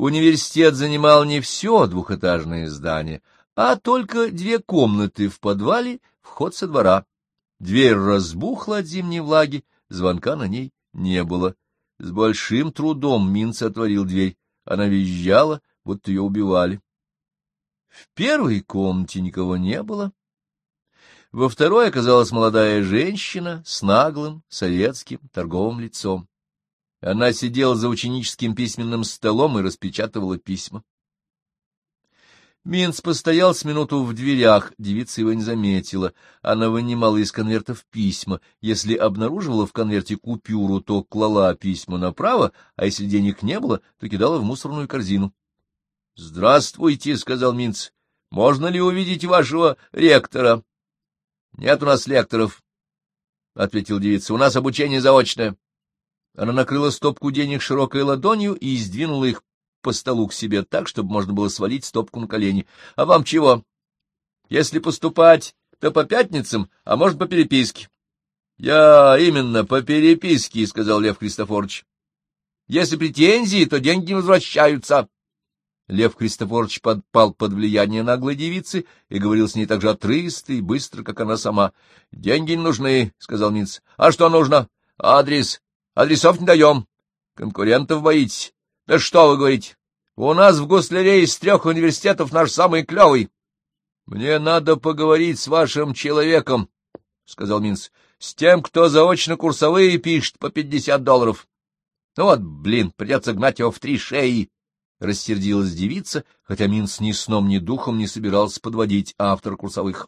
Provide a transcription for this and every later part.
Университет занимал не все двухэтажное здание, а только 2 комнаты в подвале, вход со двора. Дверь разбухла от зимней влаги, звонка на ней не было. С большим трудом Минц отворил дверь. Она визжала, будто ее убивали. В первой комнате никого не было. Во второй оказалась молодая женщина с наглым советским торговым лицом. Она сидела за ученическим письменным столом и распечатывала письма. Минц постоял с минуту в дверях, девица его не заметила. Она вынимала из конвертов письма. Если обнаруживала в конверте купюру, то клала письма направо, а если денег не было, то кидала в мусорную корзину. — Здравствуйте, — сказал Минц. — Можно ли увидеть вашего ректора? — Нет у нас лекторов, — ответила девица. — У нас обучение заочное. Она накрыла стопку денег широкой ладонью и сдвинула их по столу к себе так, чтобы можно было свалить стопку на колени. — А вам чего? Если поступать, то по пятницам, а может, по переписке. — Я именно по переписке, — сказал Лев Христофорович. — Если претензии, то деньги не возвращаются. Лев Христофорович подпал под влияние наглой девицы и говорил с ней так же отрывисто и быстро, как она сама. — Деньги не нужны, — сказал Минц. — А что нужно? — Адрес. Адресов не даем. Конкурентов боитесь. Да что вы говорите? У нас в Гусляре из 3 университетов наш самый клевый. — Мне надо поговорить с вашим человеком, — сказал Минц, — с тем, кто заочно курсовые пишет по $50. — Ну вот, блин, придется гнать его в 3 шеи. Рассердилась девица, хотя Минц ни сном, ни духом не собирался подводить автора курсовых.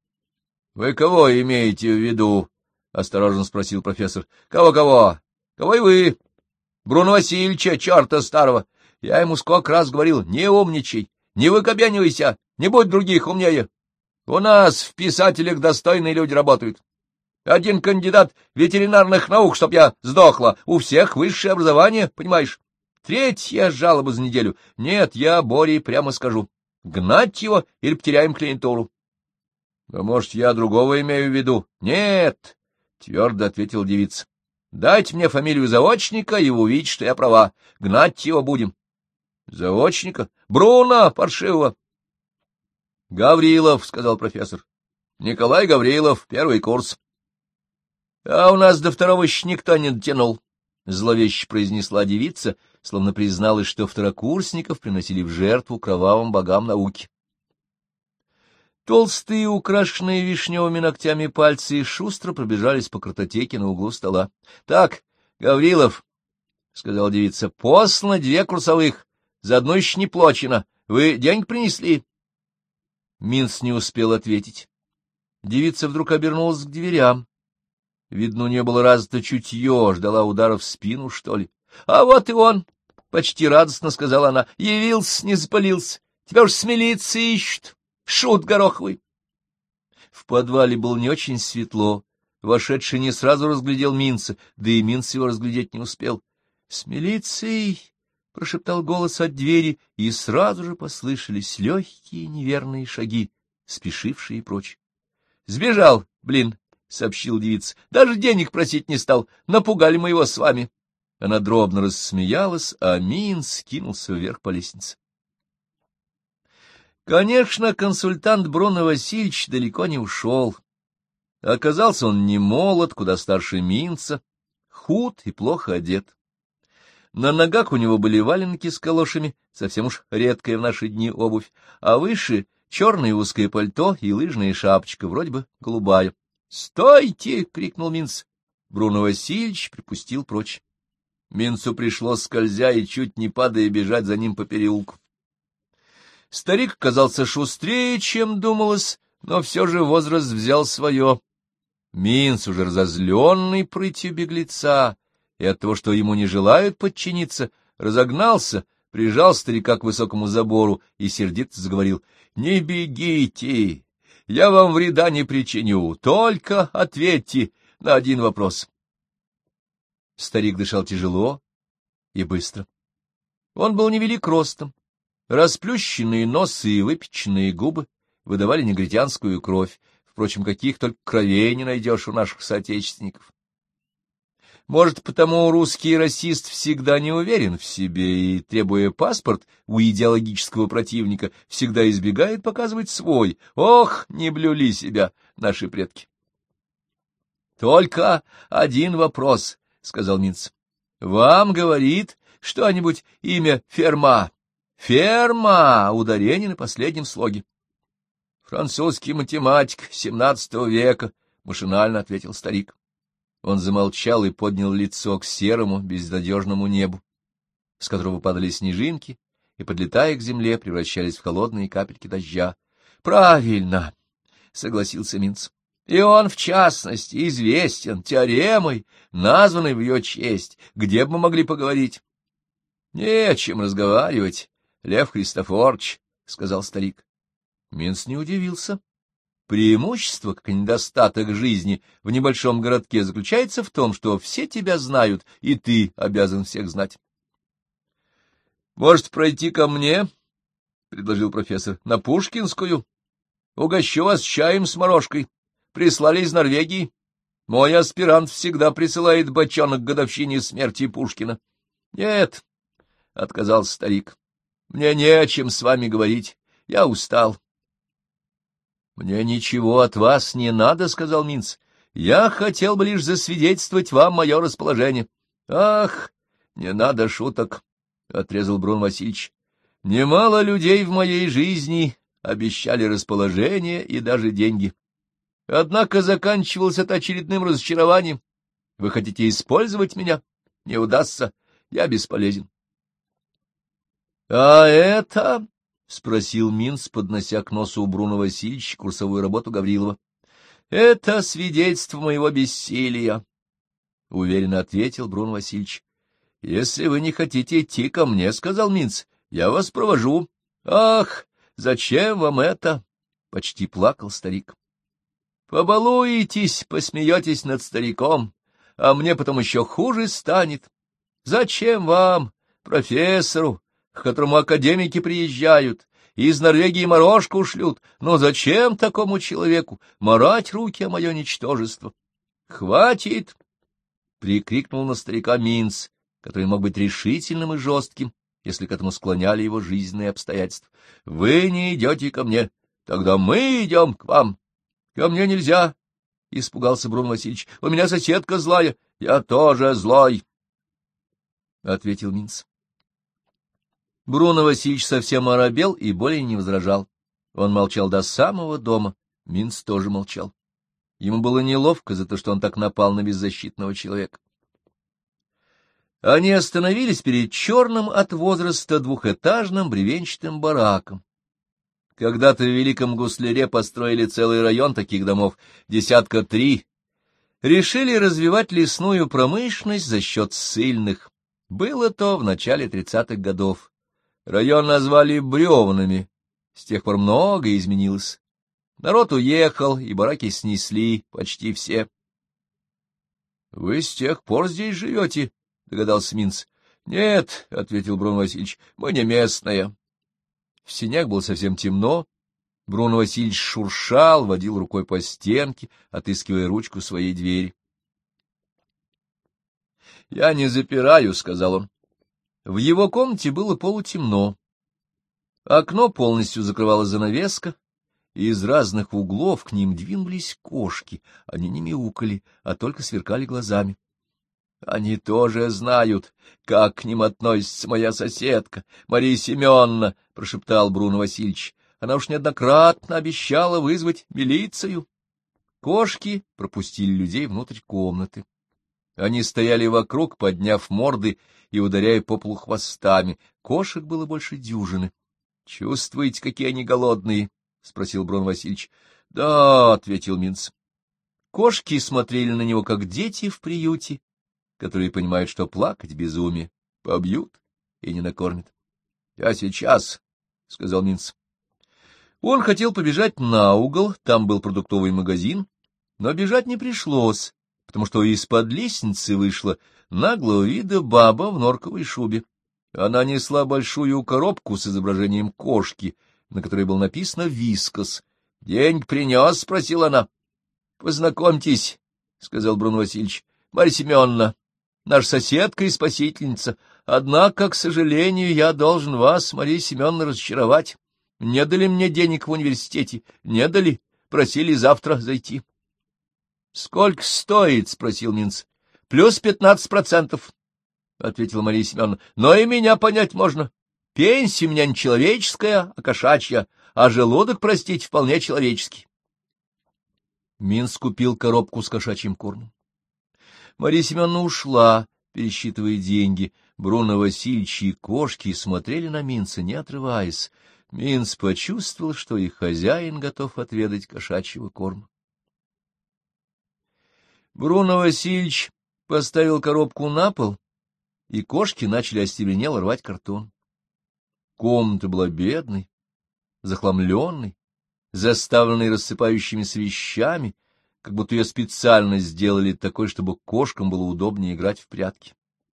— Вы кого имеете в виду? — осторожно спросил профессор. — Кого-кого? Кого и вы? Бруно Васильевича, черта старого. Я ему сколько раз говорил: не умничай, не выкобенивайся, не будь других умнее. У нас в писателях достойные люди работают. Один кандидат ветеринарных наук, чтоб я сдохла, у всех высшее образование, понимаешь? 3-я жалоба за неделю. Нет, я Боре прямо скажу. Гнать его или потеряем клиентуру. — А может, я другого имею в виду? — Нет, — твердо ответил девица. — Дайте мне фамилию заочника, и вы увидите, что я права. Гнать его будем. — Заочника? Бруно паршивого. — Гаврилов, — сказал профессор. — Николай Гаврилов, 1-й курс. — А у нас до 2-го еще никто не дотянул, — зловеще произнесла девица, словно призналась, что второкурсников приносили в жертву кровавым богам науки. Толстые, украшенные вишневыми ногтями пальцы шустро пробежались по картотеке на углу стола. — Так, Гаврилов, — сказала девица, — послано 2 курсовых, за одну еще не плачено. Вы деньги принесли? Минц не успел ответить. Девица вдруг обернулась к дверям. Видно, у нее было развито чутье, ждала удара в спину, что ли. — А вот и он! — почти радостно сказала она. — Явился, не запалился. Тебя уж с милицией ищут. Шут гороховый. В подвале было не очень светло. Вошедший не сразу разглядел Минца, да и Минц его разглядеть не успел. — С милицией! — прошептал голос от двери, и сразу же послышались легкие неверные шаги, спешившие прочь. — Сбежал, блин! — сообщил девица. — Даже денег просить не стал. Напугали мы его с вами. Она дробно рассмеялась, а Минц кинулся вверх по лестнице. Конечно, консультант Бруно Васильевич далеко не ушел. Оказался он не молод, куда старше Минца, худ и плохо одет. На ногах у него были валенки с калошами, совсем уж редкая в наши дни обувь, а выше — черное узкое пальто и лыжная шапочка, вроде бы голубая. «Стойте!» — крикнул Минц. Бруно Васильевич припустил прочь. Минцу пришлось, скользя и чуть не падая, бежать за ним по переулку. Старик казался шустрее, чем думалось, но все же возраст взял свое. Минц, уже разозленный прытью беглеца и от того, что ему не желают подчиниться, разогнался, прижал старика к высокому забору и сердито заговорил: — Не бегите, я вам вреда не причиню, только ответьте на один вопрос. Старик дышал тяжело и быстро. Он был невелик ростом. Расплющенные носы и выпеченные губы выдавали негритянскую кровь, впрочем, каких только кровей не найдешь у наших соотечественников. Может, потому русский расист всегда не уверен в себе и, требуя паспорт у идеологического противника, всегда избегает показывать свой. Ох, не блюли себя наши предки. — Только один вопрос, — сказал Минц. — Вам говорит что-нибудь имя Ферма? Ферма! Ударение на последнем слоге. — Французский математик XVII века, — машинально ответил старик. Он замолчал и поднял лицо к серому, безнадежному небу, с которого падали снежинки и, подлетая к земле, превращались в холодные капельки дождя. — Правильно, — согласился Минц. — И он, в частности, известен теоремой, названной в ее честь. Где бы мы могли поговорить? — Не о чем разговаривать, Лев Христофорович, — сказал старик. Минц не удивился. Преимущество, как и недостаток жизни в небольшом городке, заключается в том, что все тебя знают, и ты обязан всех знать. — Может, пройти ко мне? — предложил профессор. — На Пушкинскую. Угощу вас чаем с морожкой. Прислали из Норвегии. Мой аспирант всегда присылает бочонок к годовщине смерти Пушкина. — Нет, — отказался старик, — мне не о чем с вами говорить. Я устал. — Мне ничего от вас не надо, — сказал Минц. — Я хотел бы лишь засвидетельствовать вам мое расположение. — Ах, не надо шуток, — отрезал Брун Васильевич. — Немало людей в моей жизни обещали расположение и даже деньги. Однако заканчивалось это очередным разочарованием. Вы хотите использовать меня? Не удастся, я бесполезен. — А это... — спросил Минц, поднося к носу у Бруно Васильевича курсовую работу Гаврилова. — Это свидетельство моего бессилия, — уверенно ответил Бруно Васильевич. — Если вы не хотите идти ко мне, — сказал Минц, — я вас провожу. — Ах, зачем вам это? — почти плакал старик. — Побалуетесь, посмеетесь над стариком, а мне потом еще хуже станет. Зачем вам, профессору, к которому академики приезжают, из Норвегии морожку шлют? Но зачем такому человеку марать руки о мое ничтожество? — Хватит! — прикрикнул на старика Минц, который мог быть решительным и жестким, если к этому склоняли его жизненные обстоятельства. — Вы не идете ко мне, тогда мы идем к вам. — Ко мне нельзя, — испугался Брун Васильевич. — У меня соседка злая. — Я тоже злой, — ответил Минц. Бруно Васильевич совсем оробел и более не возражал. Он молчал до самого дома. Минц тоже молчал. Ему было неловко за то, что он так напал на беззащитного человека. Они остановились перед черным от возраста двухэтажным бревенчатым бараком. Когда-то в Великом Гусляре построили целый район таких домов, 3. Решили развивать лесную промышленность за счет ссыльных. Было то в начале 30-х годов. Район назвали Бревнами. С тех пор многое изменилось. Народ уехал, и бараки снесли почти все. — Вы с тех пор здесь живете? — догадался Минц. — Нет, — ответил Брун Васильевич, — мы не местные. В сенях было совсем темно. Брун Васильевич шуршал, водил рукой по стенке, отыскивая ручку своей двери. — Я не запираю, — сказал он. В его комнате было полутемно. Окно полностью закрывала занавеска, и из разных углов к ним двинулись кошки. Они не мяукали, а только сверкали глазами. — Они тоже знают, как к ним относится моя соседка, Мария Семеновна, — прошептал Бруно Васильевич. — Она уж неоднократно обещала вызвать милицию. Кошки пропустили людей внутрь комнаты. Они стояли вокруг, подняв морды и ударяя по полу хвостами. Кошек было больше дюжины. — Чувствуете, какие они голодные? — спросил Брун Васильевич. — Да, — ответил Минц. Кошки смотрели на него, как дети в приюте, которые понимают, что плакать безумие, побьют и не накормят. — Я сейчас, — сказал Минц. Он хотел побежать на угол, там был продуктовый магазин, но бежать не пришлось, потому что из-под лестницы вышла наглого вида баба в норковой шубе. Она несла большую коробку с изображением кошки, на которой было написано «Вискас». — Деньги принес? — спросила она. — Познакомьтесь, — сказал Брун Васильевич, — Марья Семеновна. наша соседка и спасительница. Однако, к сожалению, я должен вас, Мария Семеновна, разочаровать. Не дали мне денег в университете, не дали, просили завтра зайти. — Сколько стоит? — спросил Минц. — Плюс 15%, — ответила Мария Семеновна. — Но и меня понять можно. Пенсия у меня не человеческая, а кошачья, а желудок, простите, вполне человеческий. Минц купил коробку с кошачьим кормом. Мария Семеновна ушла, пересчитывая деньги. Бруно Васильевич и кошки смотрели на Минца, не отрываясь. Минц почувствовал, что и хозяин готов отведать кошачьего корма. Бруно Васильевич поставил коробку на пол, и кошки начали остервенело рвать картон. Комната была бедной, захламленной, заставленной рассыпающимися вещами, как будто ее специально сделали такой, чтобы кошкам было удобнее играть в прятки.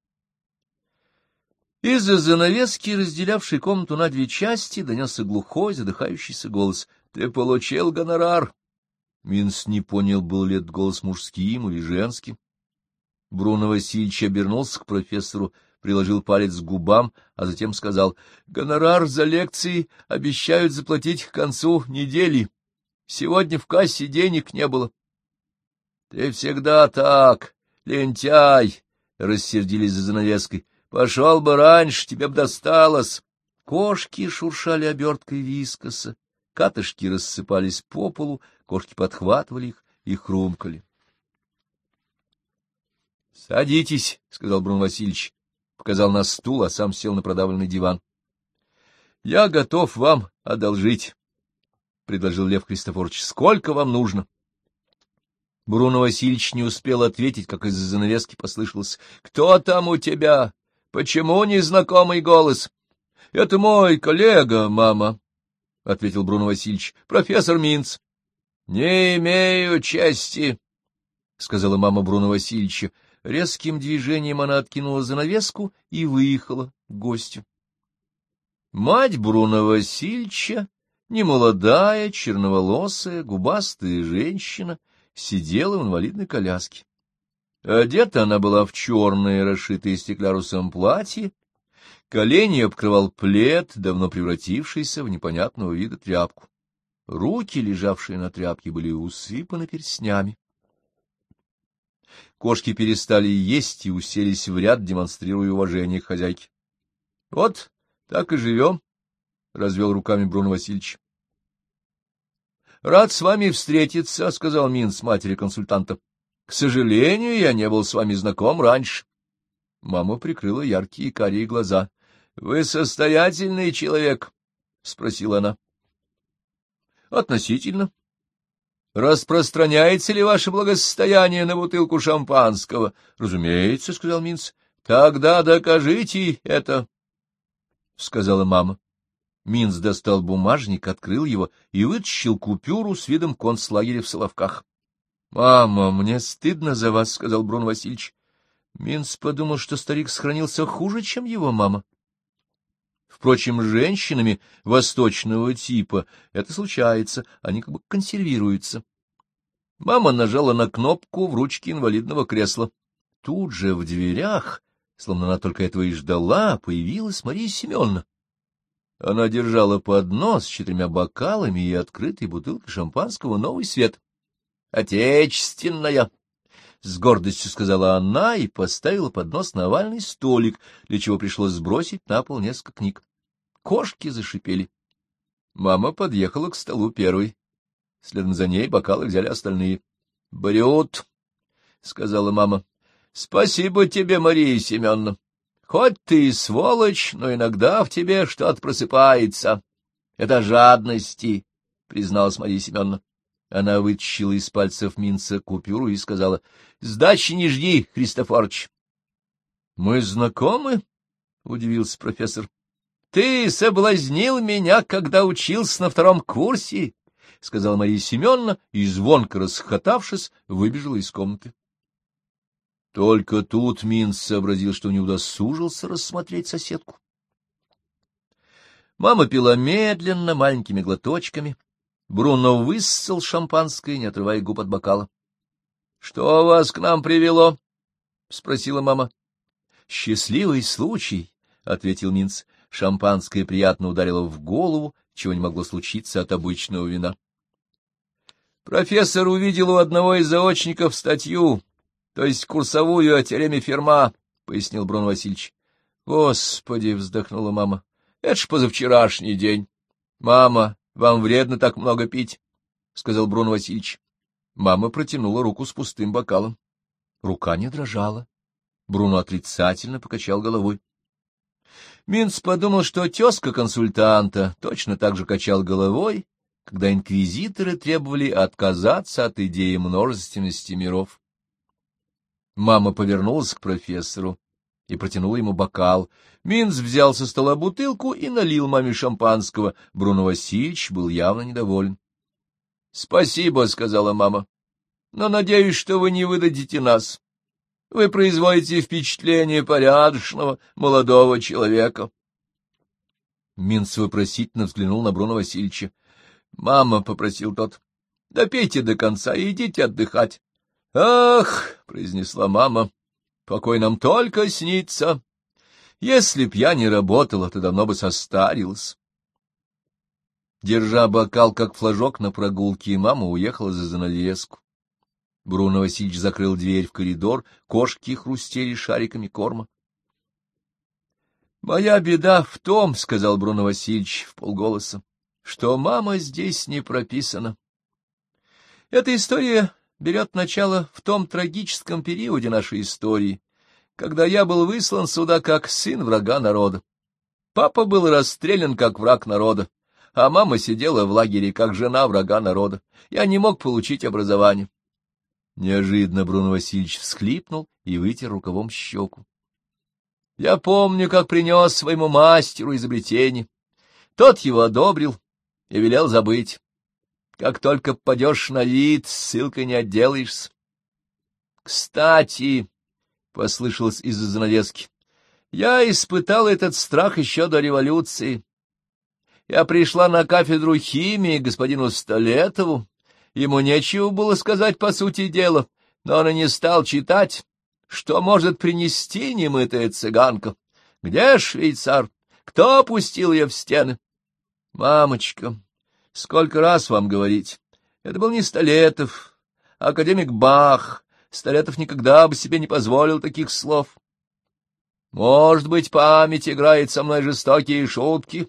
Из-за занавески, разделявшей комнату на две части, донесся глухой, задыхающийся голос. — Ты получил гонорар? Минц не понял, был ли этот голос мужским или женским. Бруно Васильевич обернулся к профессору, приложил палец к губам, а затем сказал: — Гонорар за лекции обещают заплатить к концу недели. Сегодня в кассе денег не было. — Ты всегда так, лентяй! — рассердились за занавеской. — Пошел бы раньше, тебе б досталось. Кошки шуршали оберткой вискоса, катышки рассыпались по полу, кошки подхватывали их и хрумкали. — Садитесь, — сказал Бруно Васильевич, показал на стул, а сам сел на продавленный диван. — Я готов вам одолжить, — предложил Лев Христофорович. — Сколько вам нужно? Бруно Васильевич не успел ответить, как из-за занавески послышалось: — Кто там у тебя? Почему незнакомый голос? — Это мой коллега, мама, — ответил Бруно Васильевич. — Профессор Минц. — Не имею чести, — сказала мама Бруно Васильевича. Резким движением она откинула занавеску и выехала к гостю. Мать Бруно Васильевича, немолодая, черноволосая, губастая женщина, сидела в инвалидной коляске. Одета она была в черное, расшитое стеклярусом платье, колени обкрывал плед, давно превратившийся в непонятного вида тряпку. Руки, лежавшие на тряпке, были усыпаны перстнями. Кошки перестали есть и уселись в ряд, демонстрируя уважение к хозяйке. — Вот так и живем, — развел руками Бруно Васильевич. — Рад с вами встретиться, — сказал Минц матери консультанта. — К сожалению, я не был с вами знаком раньше. Мама прикрыла яркие карие глаза. — Вы состоятельный человек? — спросила она. — Относительно. — Распространяется ли ваше благосостояние на бутылку шампанского? — Разумеется, — сказал Минц. — Тогда докажите это, — сказала мама. Минц достал бумажник, открыл его и вытащил купюру с видом концлагеря в Соловках. — Мама, мне стыдно за вас, — сказал Бруно Васильевич. Минц подумал, что старик сохранился хуже, чем его мама. Впрочем, с женщинами восточного типа это случается, они как бы консервируются. Мама нажала на кнопку в ручке инвалидного кресла. Тут же в дверях, словно она только этого и ждала, появилась Мария Семеновна. Она держала поднос с 4 бокалами и открытой бутылкой шампанского «Новый свет». «Отечественная!» — с гордостью сказала она и поставила поднос на овальный столик, для чего пришлось сбросить на пол несколько книг. Кошки зашипели. Мама подъехала к столу первой. Следом за ней бокалы взяли остальные. — Брют, — сказала мама. — Спасибо тебе, Мария Семеновна. Хоть ты и сволочь, но иногда в тебе что-то просыпается. — Это жадности, — призналась Мария Семеновна. Она вытащила из пальцев Минца купюру и сказала: — Сдачи не жди, Христофорыч. — Мы знакомы? — удивился профессор. — Ты соблазнил меня, когда учился на 2-м курсе, — сказала Мария Семеновна и, звонко расхохотавшись, выбежала из комнаты. Только тут Минц сообразил, что не удосужился рассмотреть соседку. Мама пила медленно, маленькими глоточками. Бруно высосал шампанское, не отрывая губ от бокала. — Что вас к нам привело? — спросила мама. — Счастливый случай, — ответил Минц. Шампанское приятно ударило в голову, чего не могло случиться от обычного вина. Профессор увидел у одного из заочников статью, то есть курсовую о теореме Ферма, — пояснил Бруно Васильевич. — Господи! — вздохнула мама. — Это ж позавчерашний день. — Мама, вам вредно так много пить, — сказал Бруно Васильевич. Мама протянула руку с пустым бокалом. Рука не дрожала. Бруно отрицательно покачал головой. Минц подумал, что тезка консультанта точно так же качал головой, когда инквизиторы требовали отказаться от идеи множественности миров. Мама повернулась к профессору и протянула ему бокал. Минц взял со стола бутылку и налил маме шампанского. Бруно Васильевич был явно недоволен. — Спасибо, — сказала мама, — но надеюсь, что вы не выдадите нас. Вы производите впечатление порядочного молодого человека. Минц вопросительно взглянул на Бруно Васильевича. — Мама, — попросил тот, — допейте до конца и идите отдыхать. — Ах, — произнесла мама, — покой нам только снится. Если б я не работала, то давно бы состарилась. Держа бокал, как флажок на прогулке, мама уехала за занавеску. Бруно Васильевич закрыл дверь в коридор, кошки хрустели шариками корма. — Моя беда в том, — сказал Бруно Васильевич вполголоса, — что мама здесь не прописана. Эта история берет начало в том трагическом периоде нашей истории, когда я был выслан сюда как сын врага народа. Папа был расстрелян как враг народа, а мама сидела в лагере как жена врага народа. Я не мог получить образование. Неожиданно Бруно Васильевич всхлипнул и вытер рукавом щеку. Я помню, как принес своему мастеру изобретение. Тот его одобрил и велел забыть. Как только попадешь на вид, ссылкой не отделаешься. — Кстати, — послышалось из-за занавески, — я испытал этот страх еще до революции. Я пришла на кафедру химии к господину Столетову. Ему нечего было сказать по сути дела, но он и не стал читать. Что может принести немытая цыганка? Где швейцар? Кто опустил ее в стены? Мамочка, сколько раз вам говорить? Это был не Столетов, а академик Бах. Столетов никогда бы себе не позволил таких слов. Может быть, память играет со мной жестокие шутки?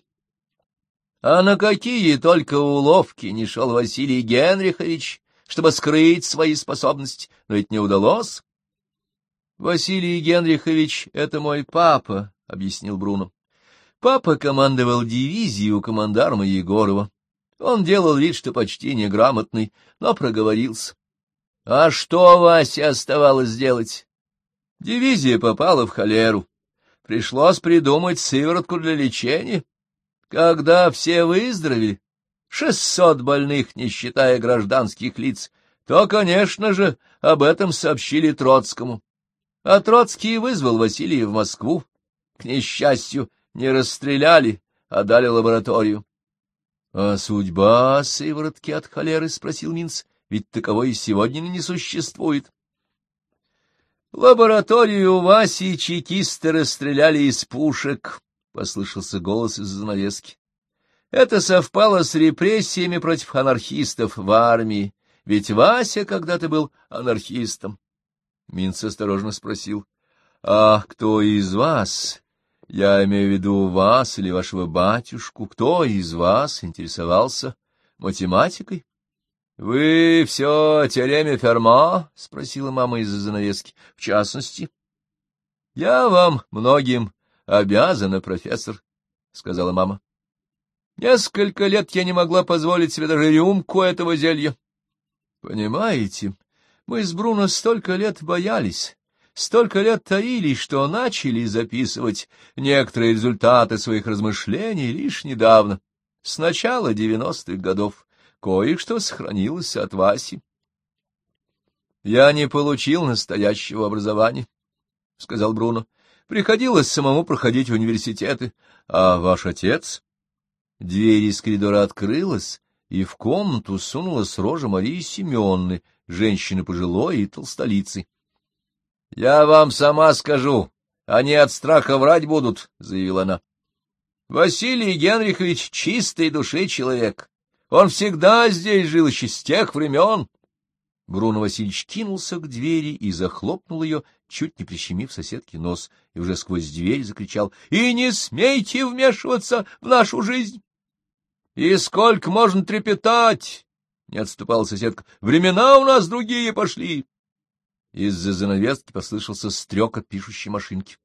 А на какие только уловки не шел Василий Генрихович, чтобы скрыть свои способности, но ведь не удалось. — Василий Генрихович — это мой папа, — объяснил Бруно. Папа командовал дивизией у командарма Егорова. Он делал вид, что почти неграмотный, но проговорился. А что Васе оставалось делать? Дивизия попала в холеру. Пришлось придумать сыворотку для лечения. Когда все выздоровели, 600 больных, не считая гражданских лиц, то, конечно же, об этом сообщили Троцкому. А Троцкий вызвал Василия в Москву. К несчастью, не расстреляли, а дали лабораторию. — А судьба сыворотки от холеры? — спросил Минц. — Ведь таковой и сегодня не существует. — Лабораторию у Васи чекисты расстреляли из пушек, — послышался голос из занавески. Это совпало с репрессиями против анархистов в армии, ведь Вася когда-то был анархистом. Минц осторожно спросил: — А кто из вас, я имею в виду вас или вашего батюшку, кто из вас интересовался математикой? — Вы все о теореме Ферма? — спросила мама из-за занавески. — В частности. — Я вам многим обязана, профессор, — сказала мама. — Несколько лет я не могла позволить себе даже рюмку этого зелья. Понимаете, мы с Бруно столько лет боялись, столько лет таились, что начали записывать некоторые результаты своих размышлений лишь недавно, с начала 90-х годов. Кое-что сохранилось от Васи. — Я не получил настоящего образования, — сказал Бруно. — Приходилось самому проходить университеты. А ваш отец? Дверь из коридора открылась, и в комнату сунулась рожа Марии Семенны, женщины пожилой и толстолицей. — Я вам сама скажу, Они от страха врать будут, — заявила она. Василий Генрихович чистой души человек. Он всегда здесь жил еще с тех времен. Бруно Васильевич кинулся к двери и захлопнул ее, чуть не прищемив соседке нос, и уже сквозь дверь закричал: — И не смейте вмешиваться в нашу жизнь! — И сколько можно трепетать? — не отступала соседка. — Времена у нас другие пошли. Из-за занавески послышался стрекот пишущей машинки.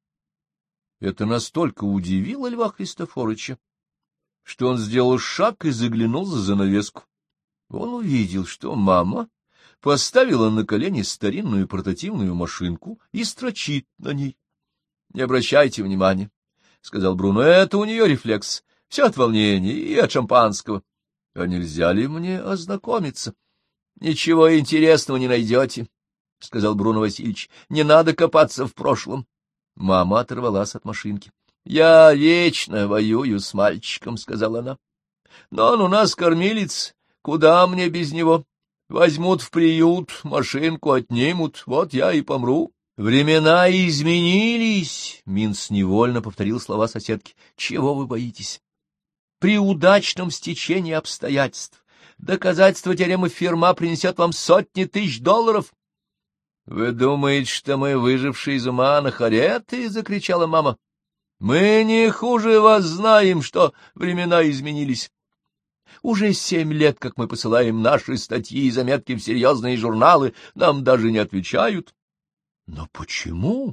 Это настолько удивило Льва Христофорыча, что он сделал шаг и заглянул за занавеску. Он увидел, что мама поставила на колени старинную портативную машинку и строчит на ней. — Не обращайте внимания, — сказал Бруно, — это у нее рефлекс, все от волнения и от шампанского. — А нельзя ли мне ознакомиться? — Ничего интересного не найдете, — сказал Бруно Васильевич, — не надо копаться в прошлом. Мама оторвалась от машинки. — Я вечно воюю с мальчиком, — сказала она. — Но он у нас кормилец, куда мне без него? Возьмут в приют, машинку отнимут, вот я и помру. — Времена изменились, — Минц невольно повторил слова соседки. — Чего вы боитесь? При удачном стечении обстоятельств доказательство теоремы Ферма принесет вам сотни тысяч долларов. — Вы думаете, что мы выжившие из ума анахареты? — закричала мама. — Мы не хуже вас знаем, что времена изменились. Уже 7 лет, как мы посылаем наши статьи и заметки в серьезные журналы, нам даже не отвечают. — Но почему?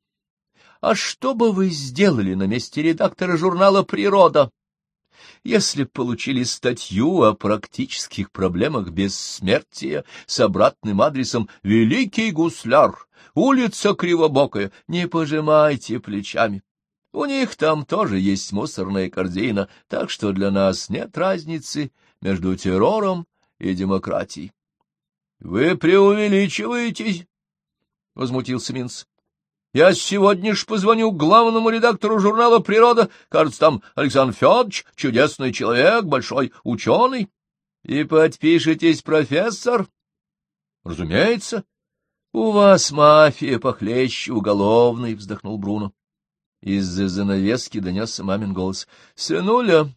— А что бы вы сделали на месте редактора журнала «Природа», если б получили статью о практических проблемах бессмертия с обратным адресом «Великий гусляр, улица Кривобокая»? Не пожимайте плечами. У них там тоже есть мусорная корзина, так что для нас нет разницы между террором и демократией. — Вы преувеличиваете, — возмутился Минц. Я сегодня ж позвоню главному редактору журнала «Природа». Кажется, там Александр Федорович, чудесный человек, большой ученый. И подпишитесь, профессор? Разумеется. У вас мафия похлеще уголовной, вздохнул Бруно. Из-за занавески донесся мамин голос. Сынуля,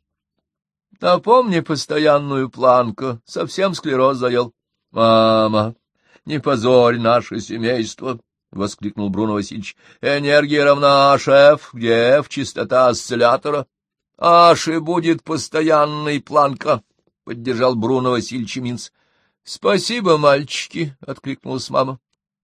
напомни постоянную планку, совсем склероз заел. Мама, не позорь наше семейство. — воскликнул Бруно Васильевич. — Энергия равна шеф, где F — частота осциллятора. — Аши будет постоянной планка, — поддержал Бруно Васильевич Минц. — Спасибо, мальчики, — откликнулась мама.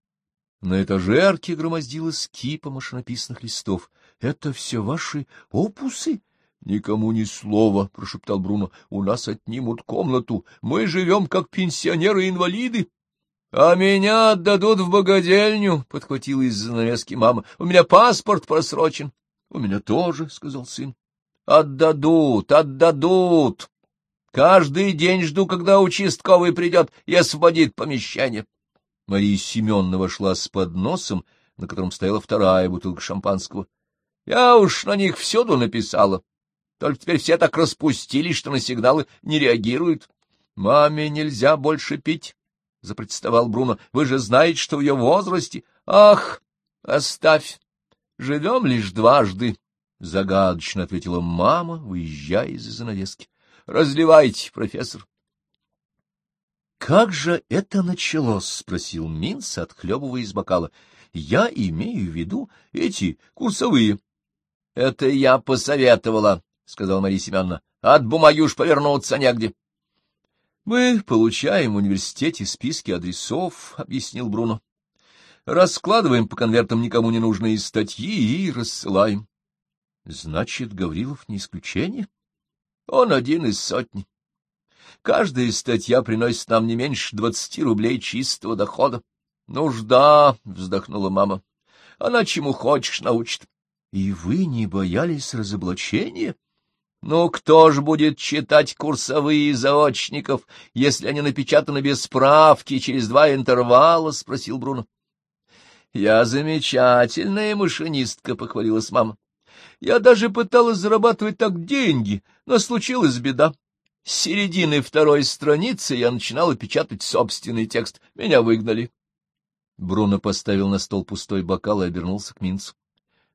На этажерке громоздилась кипа машинописных листов. — Это все ваши опусы? — Никому ни слова, — прошептал Бруно. — У нас отнимут комнату. Мы живем как пенсионеры-инвалиды. — А меня отдадут в богадельню, — подхватила из-за занавески мама. — У меня паспорт просрочен. — У меня тоже, — сказал сын. — Отдадут, отдадут. Каждый день жду, когда участковый придет и освободит помещение. Мария Семеновна вошла с подносом, на котором стояла вторая бутылка шампанского. — Я уж на них всюду написала. Только теперь все так распустились, что на сигналы не реагируют. Маме нельзя больше пить. — запротестовал Бруно. — Вы же знаете, что в ее возрасте... — Ах, оставь! Живем лишь дважды, — загадочно ответила мама, выезжая из-за занавески. — Разливайте, профессор. — Как же это началось? — спросил Минц, отхлебывая из бокала. — Я имею в виду эти курсовые. — Это я посоветовала, — сказала Мария Семеновна. — От бумаги уж повернуться негде. — Мы получаем в университете списки адресов, — объяснил Бруно. — Раскладываем по конвертам никому не нужные статьи и рассылаем. — Значит, Гаврилов не исключение? Он один из сотни. Каждая статья приносит нам не меньше 20 рублей чистого дохода. — Нужда, — вздохнула мама. — Она чему хочешь научит. — И вы не боялись разоблачения? Ну, кто ж будет читать курсовые заочников, если они напечатаны без справки через 2 интервала? — спросил Бруно. — Я замечательная машинистка, — похвалилась мама. Я даже пыталась зарабатывать так деньги, но случилась беда. С середины 2-й страницы я начинала печатать собственный текст. Меня выгнали. Бруно поставил на стол пустой бокал и обернулся к Минцу.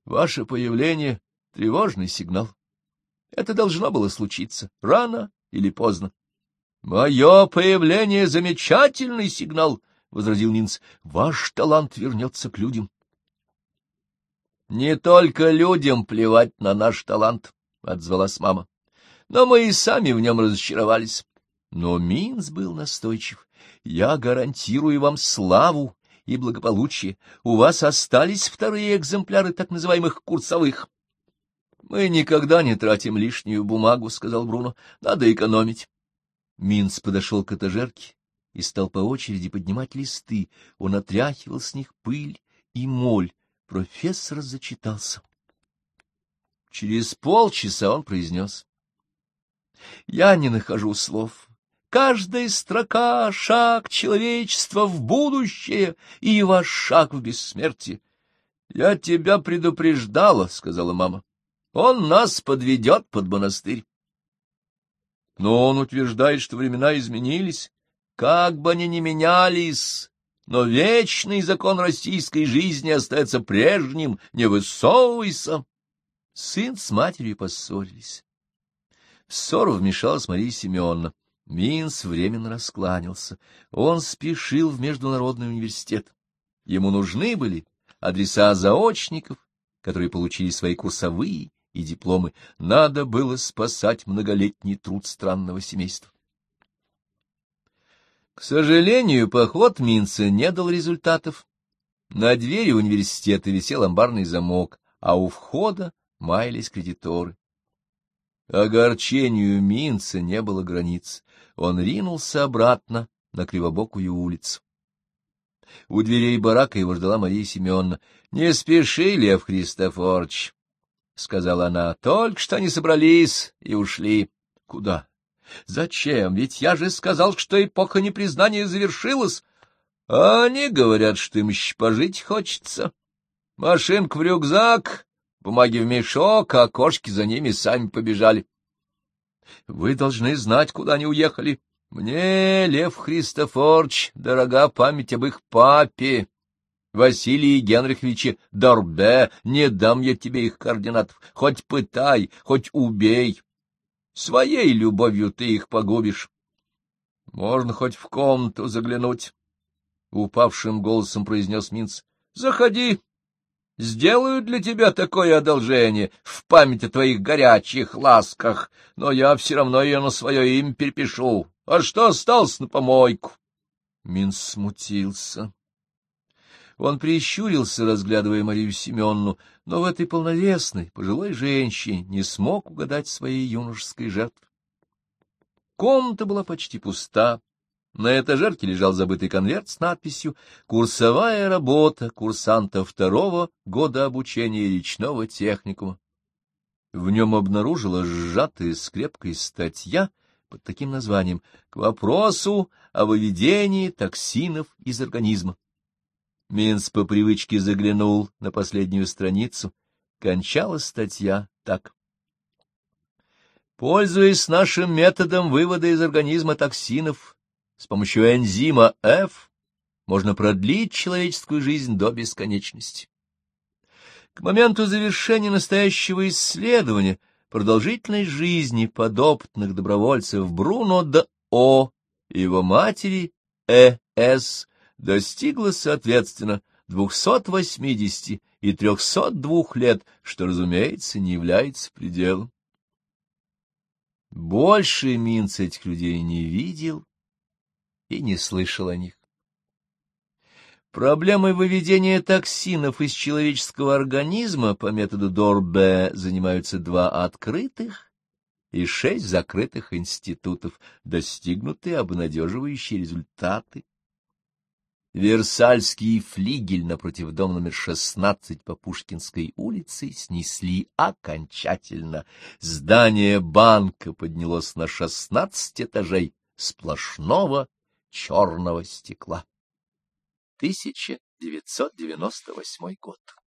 Ваше появление — тревожный сигнал. Это должно было случиться рано или поздно. — Мое появление — замечательный сигнал, — возразил Минц. — Ваш талант вернется к людям. — Не только людям плевать на наш талант, — отзвалась мама. — Но мы и сами в нем разочаровались. Но Минц был настойчив. — Я гарантирую вам славу и благополучие. У вас остались вторые экземпляры так называемых курсовых. — Мы никогда не тратим лишнюю бумагу, — сказал Бруно. — Надо экономить. Минц подошел к этажерке и стал по очереди поднимать листы. Он отряхивал с них пыль и моль. Профессор зачитался. Через полчаса он произнес: — Я не нахожу слов. Каждая строка — шаг человечества в будущее, и ваш шаг в бессмертие. — Я тебя предупреждала, — сказала мама. — Он нас подведет под монастырь. Но он утверждает, что времена изменились. Как бы они ни менялись, но вечный закон российской жизни остается прежним. Не высовывайся. Сын с матерью поссорились. В ссору вмешалась Мария Семеновна. Минц временно раскланялся. Он спешил в Международный университет. Ему нужны были адреса заочников, которые получили свои курсовые и дипломы. Надо было спасать многолетний труд странного семейства. К сожалению, поход Минца не дал результатов. На двери университета висел амбарный замок, а у входа маялись кредиторы. Огорчению Минца не было границ. Он ринулся обратно на Кривобокую улицу. У дверей барака его ждала Мария Семеновна. — Не спеши, Лев Христофорович, — сказала она. — Только что они собрались и ушли. — Куда? — Зачем? Ведь я же сказал, что эпоха непризнания завершилась. А они говорят, что им еще пожить хочется. Машинка в рюкзак, бумаги в мешок, а кошки за ними сами побежали. Вы должны знать, куда они уехали. Мне, Лев Христофорович, дорога память об их папе, Василии Генриховиче Дорбе. Не дам я тебе их координатов. Хоть пытай, хоть убей. Своей любовью ты их погубишь. Можно хоть в комнату заглянуть, — упавшим голосом произнес Минц. — Заходи. Сделаю для тебя такое одолжение в память о твоих горячих ласках, но я все равно ее на свое имя перепишу. А что осталось на помойку? Минц смутился. Он прищурился, разглядывая Марию Семеновну, но в этой полновесной, пожилой женщине не смог угадать своей юношеской жертвы. Комната была почти пуста. На этажерке лежал забытый конверт с надписью «Курсовая работа курсанта второго года обучения речного техникума». В нем обнаружилась сжатая скрепкой статья под таким названием «К вопросу о выведении токсинов из организма». Минц по привычке заглянул на последнюю страницу. Кончалась статья так: «Пользуясь нашим методом вывода из организма токсинов с помощью энзима F, можно продлить человеческую жизнь до бесконечности. К моменту завершения настоящего исследования продолжительность жизни подопытных добровольцев Бруно Д.О. и его матери Э.С. достигла, соответственно, 280 и 302 лет, что, разумеется, не является пределом. Больше Минц этих людей не видел и не слышал о них. Проблемой выведения токсинов из человеческого организма по методу Дорбе занимаются 2 открытых и 6 закрытых институтов, достигнутые обнадеживающие результаты. Версальский флигель напротив дома номер 16 по Пушкинской улице снесли окончательно. Здание банка поднялось на 16 этажей сплошного черного стекла. 1998 год.